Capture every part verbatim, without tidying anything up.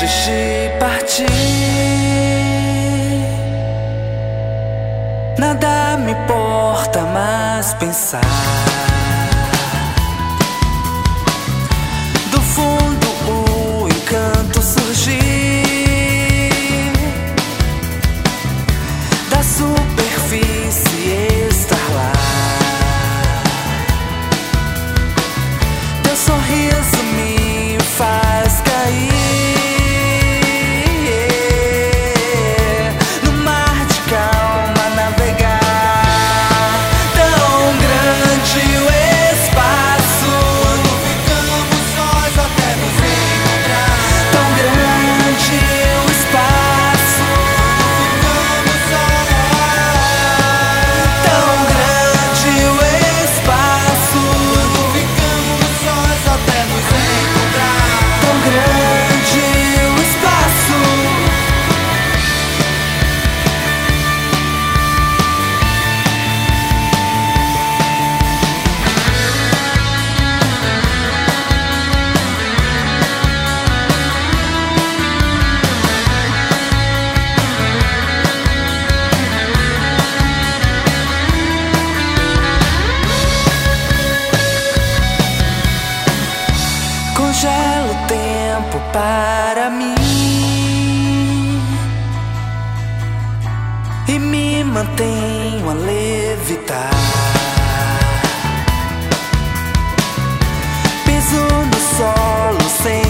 antes de partir, nada me importa mais pensar. Do fundo o encanto surgir, da superfície estar lá. Teu sorriso me faz cair no mar de calma, navegar. Tão grande o espaço, quando ficamos sós até nos encontrar. Tão grande o espaço, quando ficamos sós. Tão grande o espaço, quando ficamos sós até nos encontrar. Tão grande o espaço. Congelo o tempo para mim e me mantenho a levitar. Piso no solo sem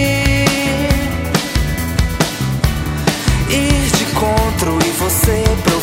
sentir, ir de encontro e você